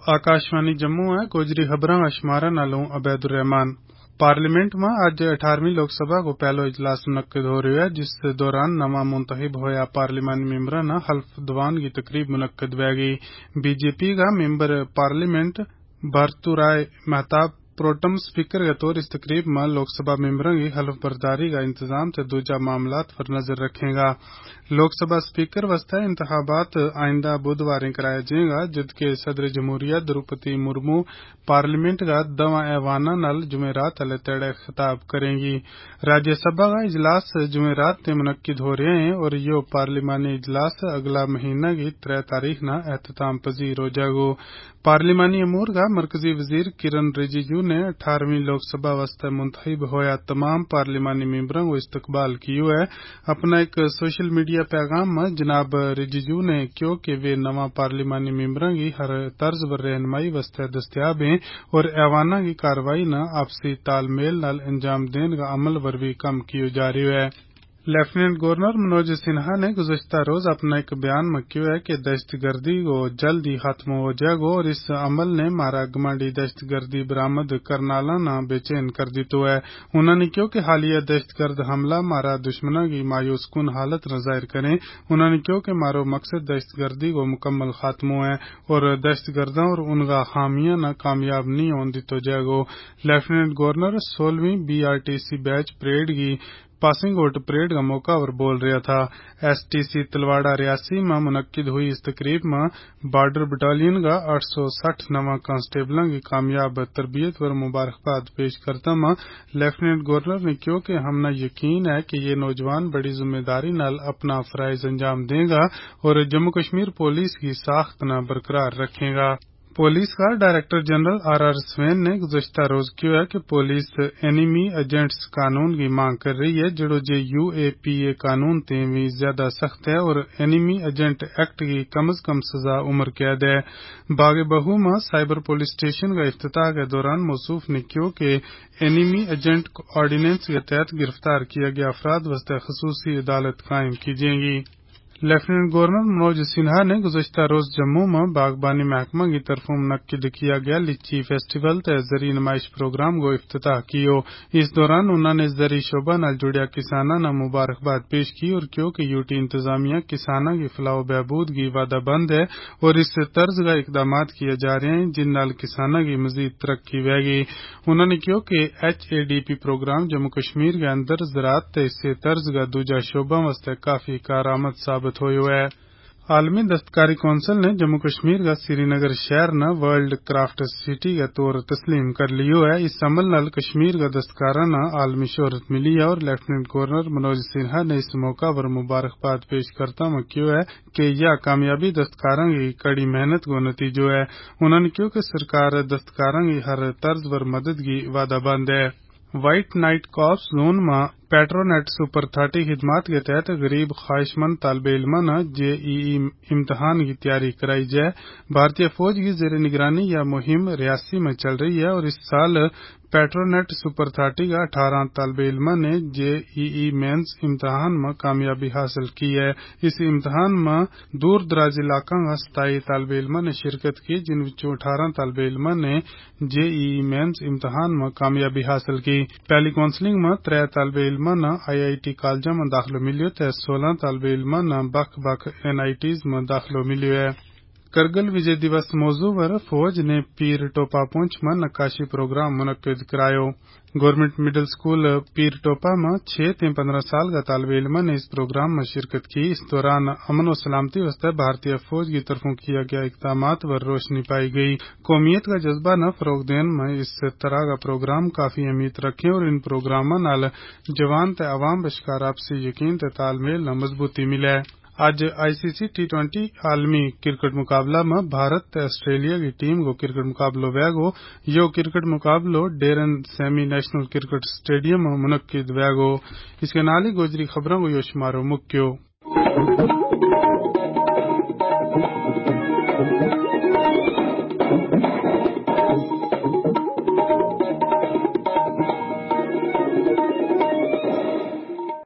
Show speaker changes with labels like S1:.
S1: आकाशवाणी जम्मू है गोजरी खबरां अशमारा नालों अबैदुर्रहमान। पार्लियामेंट में अज 18वीं लोकसभा को पहलो इजलास मुनक्किद हो रहा है, जिस दौरान नवा मुंतखब होया पार्लिमानी मेंबरां ना हल्फ दवान की तकरीब मुनक्किद होगी। बीजेपी का member parliament Bhartruhari Mahtab protem speaker के तौर इस तकरीब में लोकसभा मेंबरों की हल्फ बर्दारी का इंतजाम से दूजा मामलात पर नजर रखेगा। लोकसभा स्पीकर वास्ते इंतखाबात आइंदा बुधवार कराया जाएगा, जबकि सदर जमहूरिया द्रौपदी मुर्मू पार्लियामेंट का दवा ऐवाना नल जुमेरात अले तेड़े खिताब करेंगी। राज्यसभा का इजलास जुमेरात ते मुनक्किद हो रहे हैं और यो पार्लिमानी इजलास अगला महीना की 3 तारीख न एहतताम पजीर हो जाएगो। पार्लिमानी अमूर का मरकजी वजीर किरण रिजिजू ने 18वीं लोकसभा वास्ते मुंतखब होया तमाम पार्लिमानी मेंबरों को इस्तकबाल किया है। अपना एक सोशल मीडिया पैगाम में जनाब रिजिजू ने क्यों कि वे नवा पार्लिमानी मेंबरों की हर तर्ज पर रहनुमाई वास्ते दस्तयाब हैं और ऐवाना की कार्रवाई न आपसी तालमेल नाल अंजाम देने का अमल पर भी कम किया जा रहा है। लेफ्टिनेंट गवर्नर मनोज सिन्हा ने गुज़श्ता रोज अपना एक बयान में कहा है कि दहशतगर्दी को जल्द ही खत्म हो जाएगा और इस अमल ने मारा गमांडी दहशतगर्दी बरामद करनाला ना बेचैन कर दी तो है। उन्होंने कहा कि हालिया दहशतगर्द हमला मारा दुश्मनों की मायूस कुन हालत न जाहिर करें। उन्होंने कहा कि मारो मकसद दहशतगर्दी को मुकम्मल खात्मो है और दहशतगर्दों और उनका खामियां न कामयाब नहीं होने दी तो जाएगा। लेफ्टिनेंट गवर्नर 16वीं BRTC बैच परेड की पासिंग आउट परेड का मौका पर बोल रहा था। STC तलवाड़ा रियासी में मुनक्किद हुई इस तकरीब में बॉर्डर बटालियन का 860 नवा कांस्टेबलों की कामयाब तरबियत पर मुबारकबाद पेश करता में लेफ्टिनेंट गवर्नर ने कहा कि हमने यकीन है कि ये नौजवान बड़ी जिम्मेदारी नाल अपना फराइज अंजाम देगा और जम्मू कश्मीर पुलिस की साख्त न बरकरार रखेगा। पुलिस का डायरेक्टर जनरल RR स्वेन ने गुज़श्ता रोज कहा है कि पुलिस एनिमी एजेंट्स कानून की मांग कर रही है, जो जे UAPA कानून ते भी ज्यादा सख्त है और एनिमी एजेंट एक्ट की कम से कम सजा उम्र कैद है। बागे बहू में साइबर पुलिस स्टेशन का इफ्तिताह के दौरान मौसूफ ने कहा कि एनिमी एजेंट ऑर्डिनेंस के तहत गिरफ्तार किया गया अफराद वास्ते खसूसी अदालत कायम की जाएगी। लेफ्टिनेंट गवर्नर मनोज सिन्हा ने गुज़श्ता रोज जम्मू में बागबानी महकमा की तरफ मुनक्किद किया गया लिच्ची फेस्टिवल ते जरी नुमाइश प्रोग्राम को इफ्तिताह कियो। इस दौरान उन्होंने जरी शोबा नाल जुड़िया किसाना न मुबारकबाद पेश की और कहा कि यूटी इंतजामिया किसाना की फलाह बहबूद की वादाबंद है और इस तर्ज का इकदामात किए जा रहे हैं जिन नाल किसाना की मजीद तरक्की होगी। उन्होंने कहा कि HADP प्रोग्राम जम्मू कश्मीर के अंदर ज़राअत ते इसे तर्ज का दूजा शोबा वास्ते काफी कारआमद साबित हुआ है। आलमी दस्तकारी कौंसिल ने जम्मू कश्मीर का श्रीनगर शहर न वर्ल्ड क्राफ्ट सिटी के तौर तस्लीम कर लियो है। इस अमल नाल कश्मीर का दस्तकारा न आलमी शोहरत मिली है और लेफ्टिनेंट गवर्नर मनोज सिन्हा ने इस मौका पर मुबारकबाद पेश करता हुआ कहा है कि यह कामयाबी दस्तकारा की कड़ी मेहनत को नतीजो है। उन्होंने कहा कि सरकार दस्तकारा की हर तर्ज पर मदद की वादाबंद है। व्हाइट नाइट कॉप्स जोन में पेट्रोनेट सुपर 30 खिदमात के तहत गरीब ख्वाहिशमंद तालिब इल्मां न JEE इम्तिहान की तैयारी कराई जाए। भारतीय फौज की जेर निगरानी यह मुहिम रियासी में चल रही है और इस साल पेट्रोनेट सुपर 30 का 18 तालिब इल्मां ने JEE मेंस इम्तिहान में कामयाबी हासिल की है। इस इम्तिहान में दूर दराज इलाका का 27 तालिब इल्मां ने शिरकत की, जिन विचों 18 तालिब इल्मां ने JEE मेंस इम्तिहान में कामयाबी हासिल की। पहली काउंसलिंग में 3 तालिब इल्मां न IIT कॉलेज में दाखिलो मिलियो ते 16 तालिब इल्मां न बख NITs में दाखिलो मिलियो है। करगिल विजय दिवस मौजू पर फौज ने पीर टोपा पुंछ में नक्काशी प्रोग्राम मुनक्किद करायो। गवर्नमेंट मिडिल स्कूल पीर टोपा में 6 से 15 साल का तालिब इल्म ने इस प्रोग्राम में शिरकत की। इस दौरान अमन और सलामती वास्ते भारतीय फौज की तरफों किया गया इकदामात पर रोशनी पाई गई। कौमियत का जज्बा न फरोग देने में इस तरह का प्रोग्राम काफी अहमियत रखे और इन प्रोग्रामों नाल जवान ते अवाम बश्कार आपसी यकीन ते तालमेल न मजबूती मिले। आज ICC T20 आलमी क्रिकेट मुकाबला में भारत ते ऑस्ट्रेलिया की टीम को क्रिकेट मुकाबलो वेगो। यो क्रिकेट मुकाबलो Darren Sammy national cricket stadium में मुनक्किद वेगो। इसके नाल ही गोजरी खबरों को यो शुमारो मुक्यो।